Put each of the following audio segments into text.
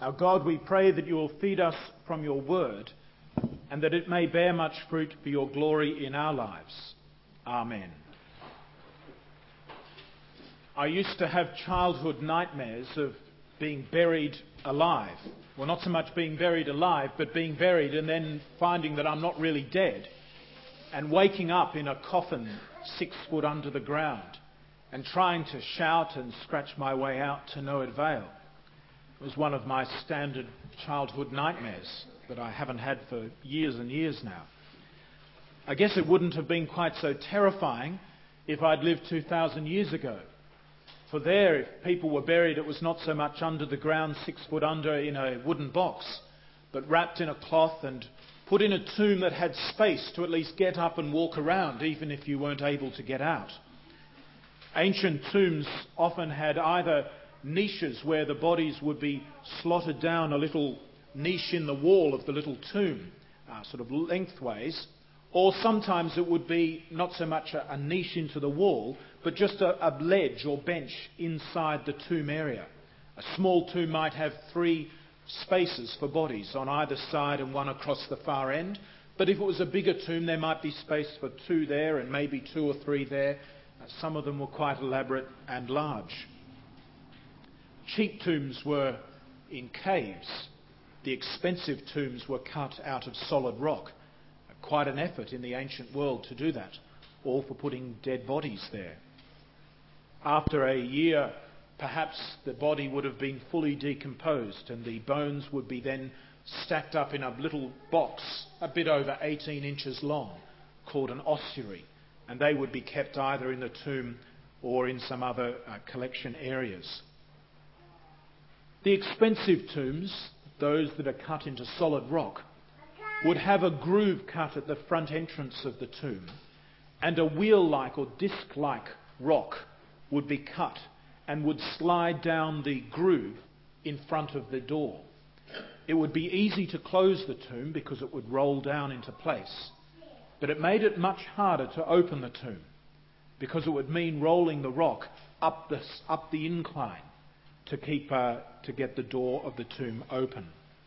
Our God, we pray that you will feed us from your word and that it may bear much fruit for your glory in our lives. Amen. I used to have childhood nightmares of being buried alive. Well, not so much being buried alive, but being buried and then finding that I'm not really dead and waking up in a coffin 6 foot under the ground and trying to shout and scratch my way out to no avail. It was one of my standard childhood nightmares that I haven't had for years and years now. I guess it wouldn't have been quite so terrifying if I'd lived 2,000 years ago. For there, if people were buried, it was not so much under the ground, 6 foot under in a wooden box, but wrapped in a cloth and put in a tomb that had space to at least get up and walk around, even if you weren't able to get out. Ancient tombs often had either niches where the bodies would be slotted down a little niche in the wall of the little tomb, sort of lengthways, or sometimes it would be not so much a niche into the wall, but just a ledge or bench inside the tomb area. A small tomb might have 3 spaces for bodies on either side and 1 across the far end, but if it was a bigger tomb there might be space for 2 there and maybe 2 or 3 there. Some of them were quite elaborate and large. Cheap tombs were in caves. The expensive tombs were cut out of solid rock. Quite an effort in the ancient world to do that, all for putting dead bodies there. After a year, perhaps the body would have been fully decomposed and the bones would be then stacked up in a little box a bit over 18 inches long called an ossuary, and they would be kept either in the tomb or in some other collection areas. The expensive tombs, those that are cut into solid rock, would have a groove cut at the front entrance of the tomb, and a wheel-like or disc-like rock would be cut and would slide down the groove in front of the door. It would be easy to close the tomb because it would roll down into place, but it made it much harder to open the tomb because it would mean rolling the rock up the incline to get the door of the tomb open.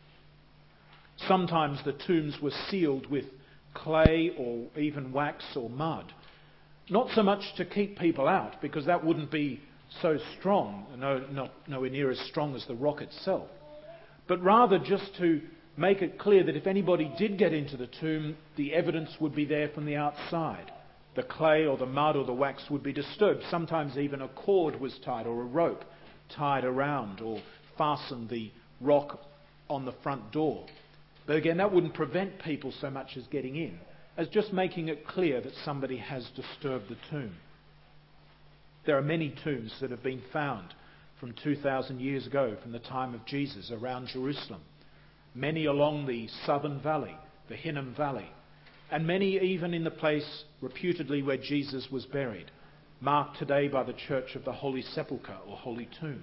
Sometimes the tombs were sealed with clay or even wax or mud. Not so much to keep people out, because that wouldn't be so strong, nowhere near as strong as the rock itself, but rather just to make it clear that if anybody did get into the tomb, the evidence would be there from the outside. The clay or the mud or the wax would be disturbed. Sometimes even a cord was tied or a rope tied around or fastened the rock on the front door. But again, that wouldn't prevent people so much as getting in, as just making it clear that somebody has disturbed the tomb. There are many tombs that have been found from 2,000 years ago, from the time of Jesus, around Jerusalem. Many along the southern valley, the Hinnom Valley, and many even in the place reputedly where Jesus was buried, marked today by the Church of the Holy Sepulchre or Holy Tomb.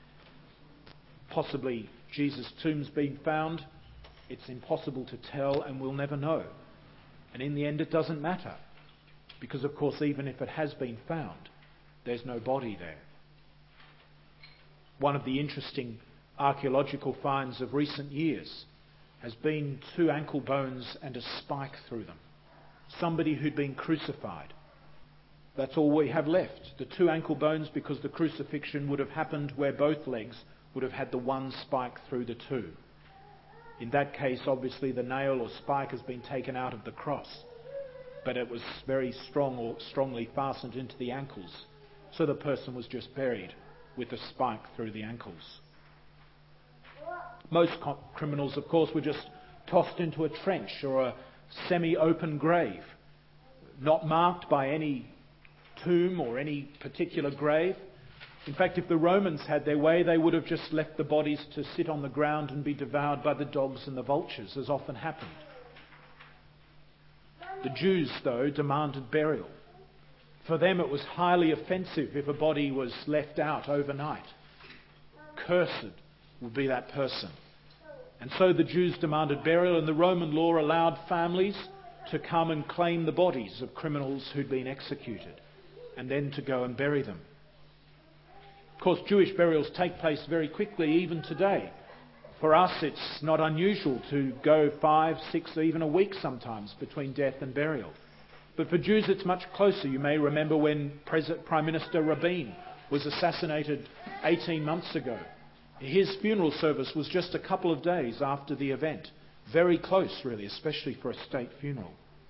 Possibly Jesus' tomb's been found. It's impossible to tell, and we'll never know. And in the end, it doesn't matter, because of course, even if it has been found, there's no body there. One of the interesting archaeological finds of recent years has been 2 ankle bones and a spike through them. Somebody who'd been crucified. That's all we have left. The 2 ankle bones, because the crucifixion would have happened where both legs would have had the 1 spike through the 2. In that case, obviously, the nail or spike has been taken out of the cross, but it was very strong or strongly fastened into the ankles, so the person was just buried with a spike through the ankles. Most criminals, of course, were just tossed into a trench or a semi-open grave, not marked by any tomb or any particular grave. In fact, if the Romans had their way, they would have just left the bodies to sit on the ground and be devoured by the dogs and the vultures, as often happened. The Jews, though, demanded burial. For them it was highly offensive if a body was left out overnight. Cursed would be that person. And so the Jews demanded burial, and the Roman law allowed families to come and claim the bodies of criminals who'd been executed, and then to go and bury them. Of course, Jewish burials take place very quickly, even today. For us, it's not unusual to go 5, 6, or even a week sometimes between death and burial. But for Jews, it's much closer. You may remember when Prime Minister Rabin was assassinated 18 months ago. His funeral service was just a couple of days after the event. Very close, really, especially for a state funeral.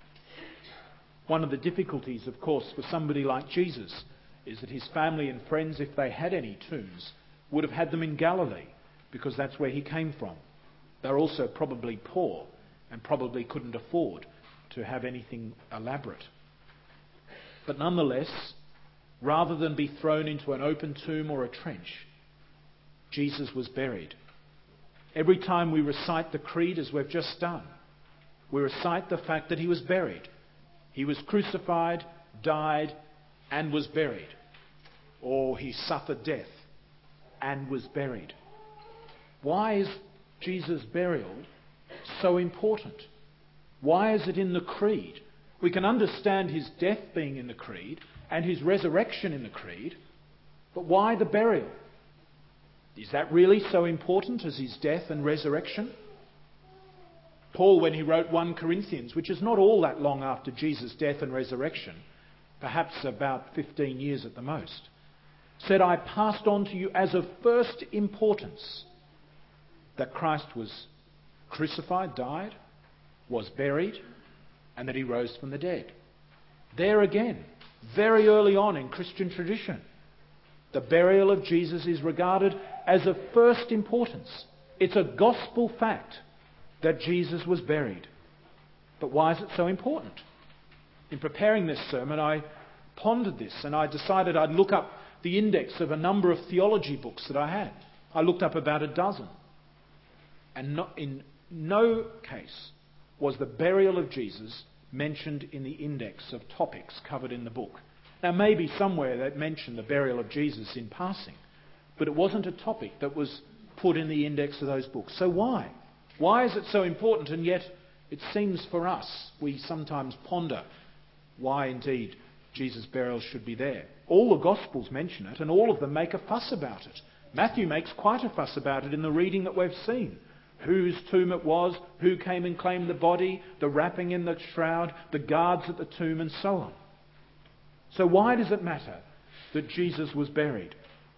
One of the difficulties, of course, for somebody like Jesus is that his family and friends, if they had any tombs, would have had them in Galilee, because that's where he came from. They're also probably poor and probably couldn't afford to have anything elaborate. But nonetheless, rather than be thrown into an open tomb or a trench, Jesus was buried. Every time we recite the creed, as we've just done, we recite the fact that he was buried. He was crucified, died, and was buried. Or he suffered death and was buried. Why is Jesus' burial so important? Why is it in the creed? We can understand his death being in the creed and his resurrection in the creed, but why the burial? Is that really so important as his death and resurrection? Paul, when he wrote 1 Corinthians, which is not all that long after Jesus' death and resurrection, perhaps about 15 years at the most, said, "I passed on to you as of first importance that Christ was crucified, died, was buried, and that he rose from the dead." There again, very early on in Christian tradition, the burial of Jesus is regarded as of first importance. It's a gospel fact that Jesus was buried. But why is it so important? In preparing this sermon, I pondered this and I decided I'd look up the index of a number of theology books that I had. I looked up about a dozen. And in no case was the burial of Jesus mentioned in the index of topics covered in the book. Now, maybe somewhere they'd mentioned the burial of Jesus in passing, but it wasn't a topic that was put in the index of those books. So why? Why is it so important? And yet, it seems for us, we sometimes ponder why indeed Jesus' burial should be there. All the Gospels mention it, and all of them make a fuss about it. Matthew makes quite a fuss about it in the reading that we've seen. Whose tomb it was, who came and claimed the body, the wrapping in the shroud, the guards at the tomb, and so on. So why does it matter that Jesus was buried?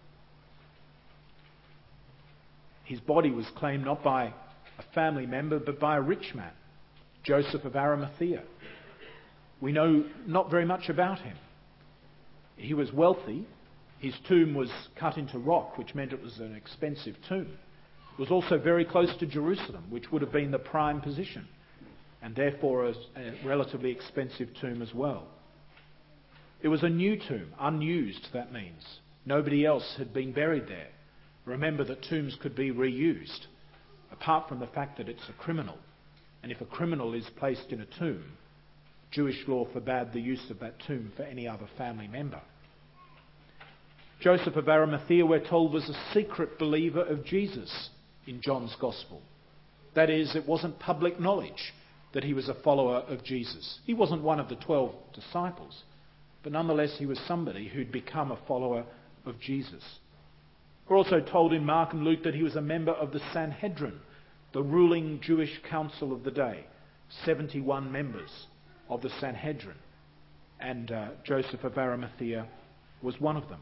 His body was claimed not by a family member, but by a rich man, Joseph of Arimathea. We know not very much about him. He was wealthy. His tomb was cut into rock, which meant it was an expensive tomb. It was also very close to Jerusalem, which would have been the prime position, and therefore a relatively expensive tomb as well. It was a new tomb, unused, that means. Nobody else had been buried there. Remember that tombs could be reused, apart from the fact that it's a criminal. And if a criminal is placed in a tomb, Jewish law forbade the use of that tomb for any other family member. Joseph of Arimathea, we're told, was a secret believer of Jesus in John's Gospel. That is, it wasn't public knowledge that he was a follower of Jesus. He wasn't one of the 12 disciples, but nonetheless he was somebody who'd become a follower of Jesus. We're also told in Mark and Luke that he was a member of the Sanhedrin, the ruling Jewish council of the day. 71 members of the Sanhedrin, and Joseph of Arimathea was one of them.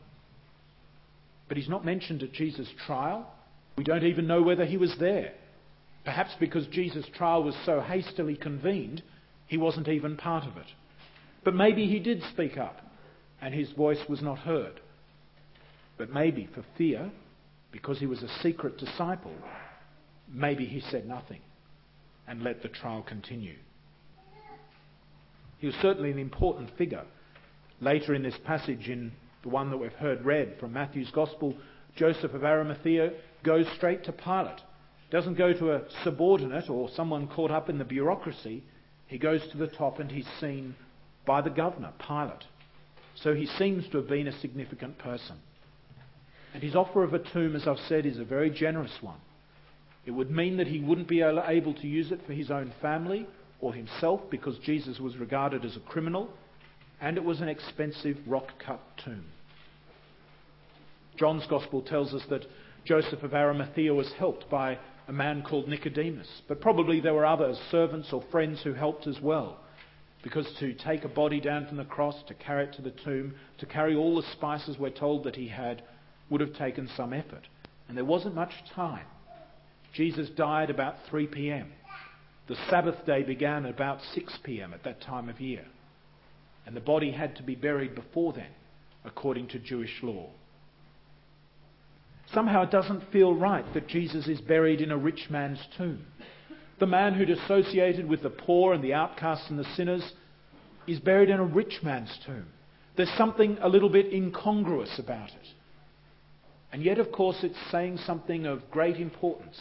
But he's not mentioned at Jesus' trial. We don't even know whether he was there. Perhaps because Jesus' trial was so hastily convened, he wasn't even part of it. But maybe he did speak up, and his voice was not heard. But maybe for fear, because he was a secret disciple, maybe he said nothing and let the trial continue. He was certainly an important figure. Later in this passage, in the one that we've heard read from Matthew's Gospel, Joseph of Arimathea goes straight to Pilate. Doesn't go to a subordinate or someone caught up in the bureaucracy. He goes to the top and he's seen by the governor, Pilate. So he seems to have been a significant person. And his offer of a tomb, as I've said, is a very generous one. It would mean that he wouldn't be able to use it for his own family or himself, because Jesus was regarded as a criminal, and it was an expensive rock-cut tomb. John's Gospel tells us that Joseph of Arimathea was helped by a man called Nicodemus, but probably there were other servants or friends who helped as well, because to take a body down from the cross, to carry it to the tomb, to carry all the spices we're told that he had, would have taken some effort. And there wasn't much time. Jesus died about 3 p.m. The Sabbath day began at about 6 p.m. at that time of year. And the body had to be buried before then, according to Jewish law. Somehow it doesn't feel right that Jesus is buried in a rich man's tomb. The man who'd associated with the poor and the outcasts and the sinners is buried in a rich man's tomb. There's something a little bit incongruous about it. And yet, of course, it's saying something of great importance.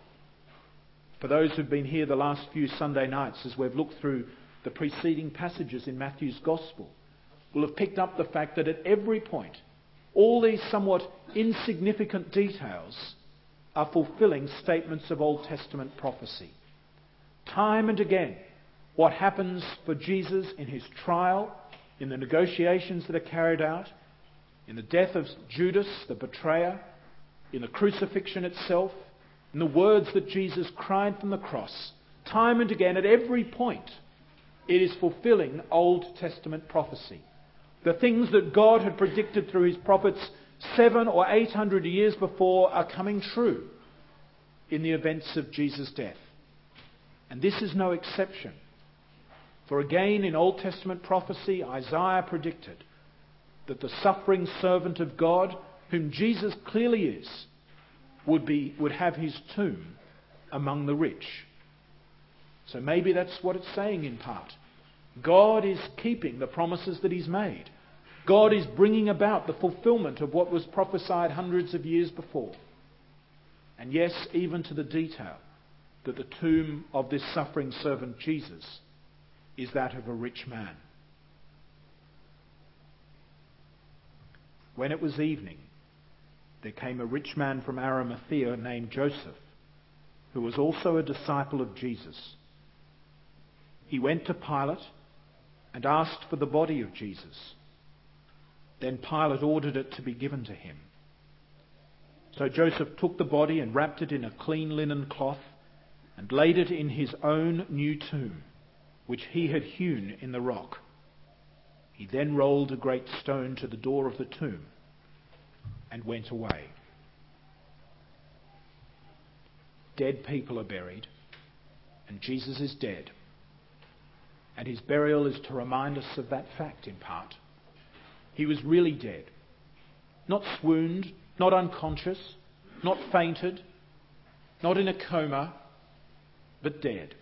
For those who've been here the last few Sunday nights, as we've looked through the preceding passages in Matthew's Gospel, will have picked up the fact that at every point, all these somewhat insignificant details are fulfilling statements of Old Testament prophecy. Time and again, what happens for Jesus in his trial, in the negotiations that are carried out, in the death of Judas, the betrayer, in the crucifixion itself, in the words that Jesus cried from the cross, time and again, at every point, it is fulfilling Old Testament prophecy. The things that God had predicted through his prophets 700 or 800 years before are coming true in the events of Jesus' death. And this is no exception. For again, in Old Testament prophecy, Isaiah predicted that the suffering servant of God, whom Jesus clearly is, would have his tomb among the rich. So maybe that's what it's saying in part. God is keeping the promises that he's made. God is bringing about the fulfillment of what was prophesied hundreds of years before. And yes, even to the detail, that the tomb of this suffering servant Jesus is that of a rich man. When it was evening, there came a rich man from Arimathea named Joseph, who was also a disciple of Jesus. He went to Pilate and asked for the body of Jesus. Then Pilate ordered it to be given to him. So Joseph took the body and wrapped it in a clean linen cloth and laid it in his own new tomb, which he had hewn in the rock. He then rolled a great stone to the door of the tomb and went away. Dead people are buried, and Jesus is dead. And his burial is to remind us of that fact in part. He was really dead. Not swooned, not unconscious, not fainted, not in a coma, but dead.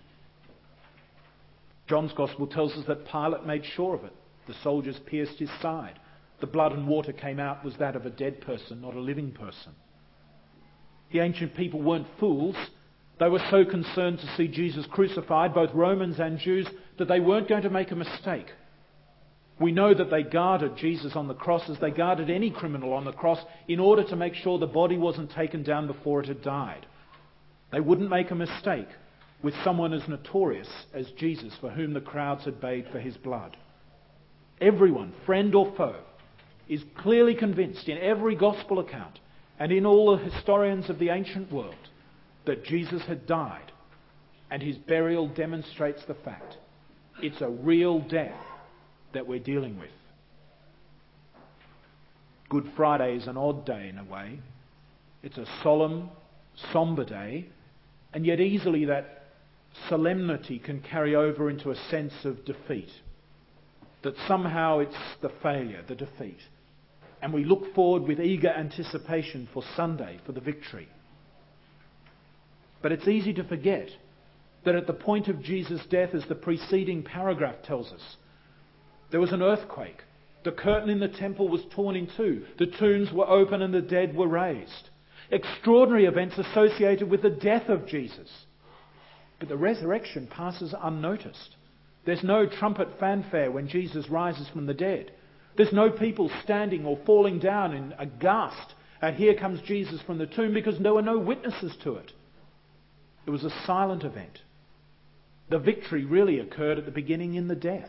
John's Gospel tells us that Pilate made sure of it. The soldiers pierced his side. The blood and water came out was that of a dead person, not a living person. The ancient people weren't fools. They were so concerned to see Jesus crucified, both Romans and Jews, that they weren't going to make a mistake. We know that they guarded Jesus on the cross as they guarded any criminal on the cross in order to make sure the body wasn't taken down before it had died. They wouldn't make a mistake with someone as notorious as Jesus, for whom the crowds had bayed for his blood. Everyone, friend or foe, is clearly convinced in every gospel account and in all the historians of the ancient world that Jesus had died, and his burial demonstrates the fact. It's a real death that we're dealing with. Good Friday is an odd day in a way. It's a solemn, sombre day, and yet easily that solemnity can carry over into a sense of defeat. That somehow it's the failure, the defeat. And we look forward with eager anticipation for Sunday, for the victory. But it's easy to forget that at the point of Jesus' death, as the preceding paragraph tells us, there was an earthquake. The curtain in the temple was torn in two. The tombs were open and the dead were raised. Extraordinary events associated with the death of Jesus. But the resurrection passes unnoticed. There's no trumpet fanfare when Jesus rises from the dead. There's no people standing or falling down in aghast at here comes Jesus from the tomb, because there were no witnesses to it. It was a silent event. The victory really occurred at the beginning in the death.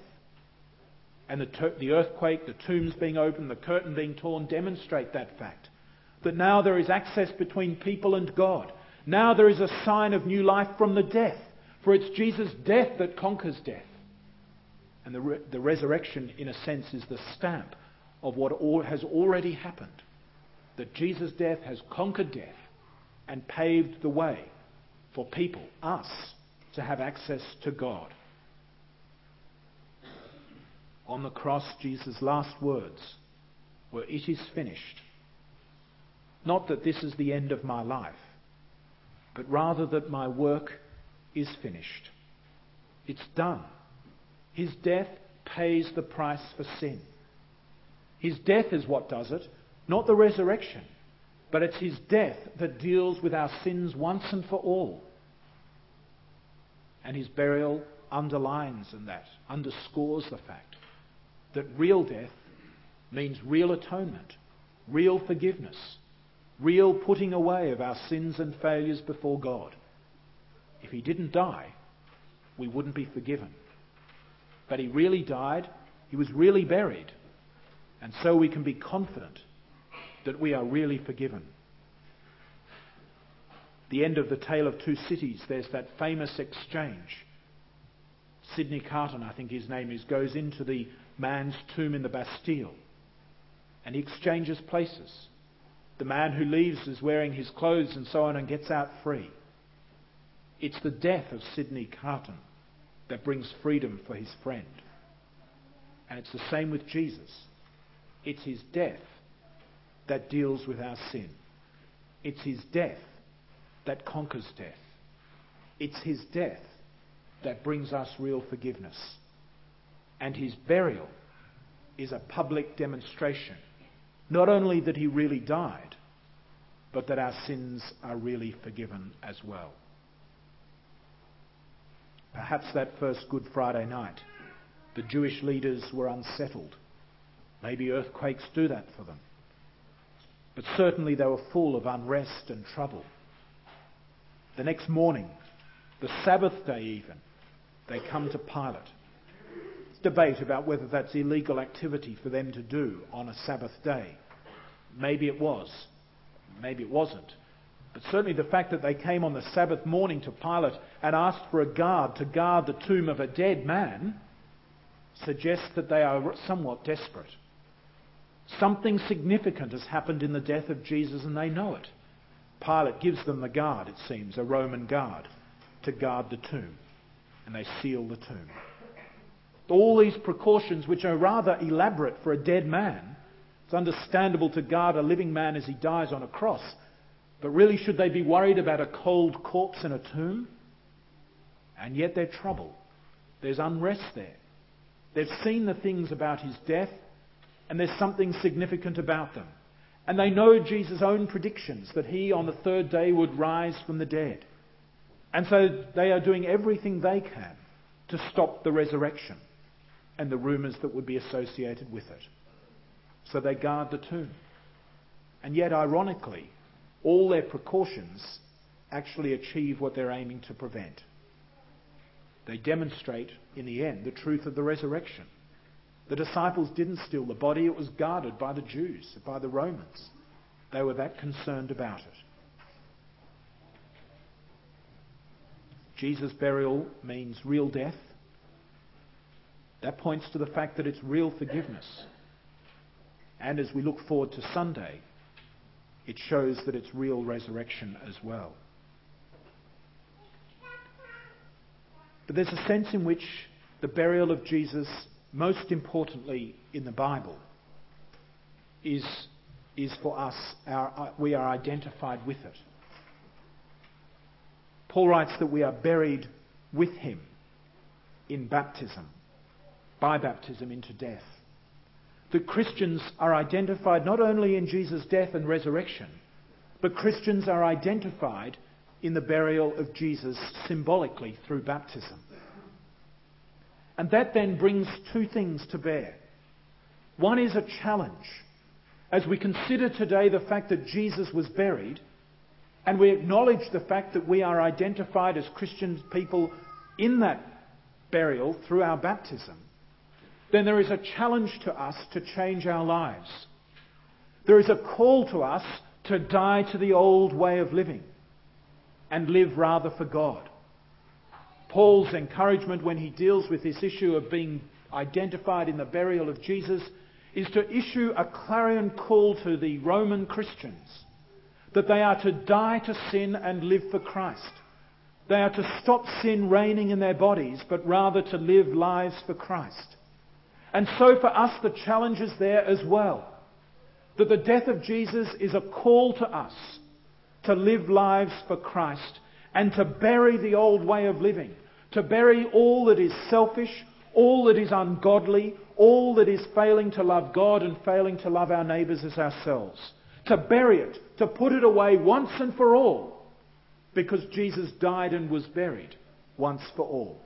And the earthquake, the tombs being opened, the curtain being torn demonstrate that fact. That now there is access between people and God. Now there is a sign of new life from the death. For it's Jesus' death that conquers death. And the resurrection, in a sense, is the stamp of what has already happened. That Jesus' death has conquered death and paved the way for people, us, to have access to God. On the cross, Jesus' last words were, "It is finished." Not that this is the end of my life, but rather that my work is finished. It's done. His death pays the price for sin. His death is what does it, not the resurrection, but it's his death that deals with our sins once and for all. And his burial underlines that, underscores the fact that real death means real atonement, real forgiveness, real putting away of our sins and failures before God. If he didn't die, we wouldn't be forgiven. But he really died, he was really buried, and so we can be confident that we are really forgiven. The end of The Tale of Two Cities, there's that famous exchange. Sidney Carton, I think his name is, goes into the man's tomb in the Bastille, and he exchanges places. The man who leaves is wearing his clothes and so on and gets out free. It's the death of Sidney Carton that brings freedom for his friend. And it's the same with Jesus. It's his death that deals with our sin. It's his death that conquers death. It's his death that brings us real forgiveness. And his burial is a public demonstration, not only that he really died, but that our sins are really forgiven as well. Perhaps that first Good Friday night, the Jewish leaders were unsettled. Maybe earthquakes do that for them. But certainly they were full of unrest and trouble. The next morning, the Sabbath day even, they come to Pilate. There's debate about whether that's illegal activity for them to do on a Sabbath day. Maybe it was. Maybe it wasn't. But certainly the fact that they came on the Sabbath morning to Pilate and asked for a guard to guard the tomb of a dead man suggests that they are somewhat desperate. Something significant has happened in the death of Jesus and they know it. Pilate gives them the guard, it seems, a Roman guard, to guard the tomb. And they seal the tomb. All these precautions, which are rather elaborate for a dead man. It's understandable to guard a living man as he dies on a cross. But really, should they be worried about a cold corpse in a tomb? And yet they're troubled. There's unrest there. They've seen the things about his death, and there's something significant about them. And they know Jesus' own predictions that he on the third day would rise from the dead. And so they are doing everything they can to stop the resurrection and the rumours that would be associated with it. So they guard the tomb. And yet, ironically, all their precautions actually achieve what they're aiming to prevent. They demonstrate, in the end, the truth of the resurrection. The disciples didn't steal the body, it was guarded by the Jews, by the Romans. They were that concerned about it. Jesus' burial means real death. That points to the fact that it's real forgiveness. And as we look forward to Sunday, it shows that it's real resurrection as well. But there's a sense in which the burial of Jesus, most importantly in the Bible, is for us, we are identified with it. Paul writes that we are buried with him in baptism, by baptism into death. That Christians are identified not only in Jesus' death and resurrection, but Christians are identified in the burial of Jesus symbolically through baptism. And that then brings two things to bear. One is a challenge. As we consider today the fact that Jesus was buried, and we acknowledge the fact that we are identified as Christian people in that burial through our baptism, then there is a challenge to us to change our lives. There is a call to us to die to the old way of living and live rather for God. Paul's encouragement when he deals with this issue of being identified in the burial of Jesus is to issue a clarion call to the Roman Christians that they are to die to sin and live for Christ. They are to stop sin reigning in their bodies, but rather to live lives for Christ. And so for us the challenge is there as well, that the death of Jesus is a call to us to live lives for Christ and to bury the old way of living, to bury all that is selfish, all that is ungodly, all that is failing to love God and failing to love our neighbours as ourselves. To bury it, to put it away once and for all, because Jesus died and was buried once for all.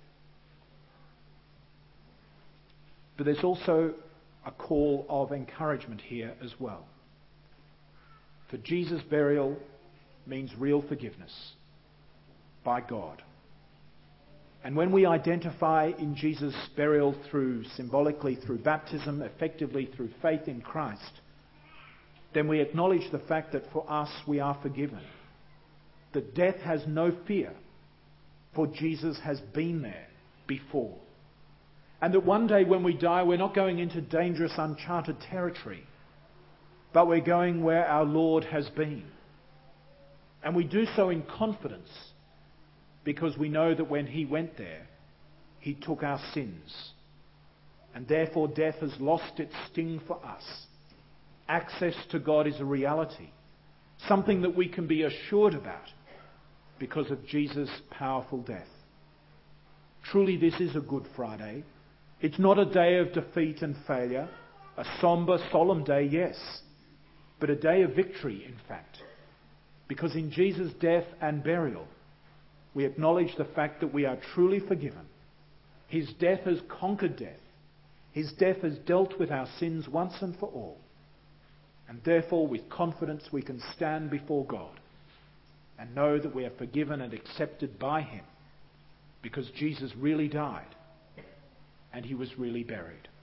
But there's also a call of encouragement here as well. For Jesus' burial means real forgiveness by God. And when we identify in Jesus' burial symbolically through baptism, effectively through faith in Christ, then we acknowledge the fact that for us we are forgiven. That death has no fear, for Jesus has been there before. And that one day when we die, we're not going into dangerous, uncharted territory, but we're going where our Lord has been. And we do so in confidence, because we know that when he went there, he took our sins. And therefore death has lost its sting for us. Access to God is a reality, something that we can be assured about because of Jesus' powerful death. Truly, this is a Good Friday. It's not a day of defeat and failure, a sombre, solemn day, yes, but a day of victory, in fact, because in Jesus' death and burial, we acknowledge the fact that we are truly forgiven. His death has conquered death. His death has dealt with our sins once and for all. And therefore, with confidence, we can stand before God and know that we are forgiven and accepted by him, because Jesus really died and he was really buried.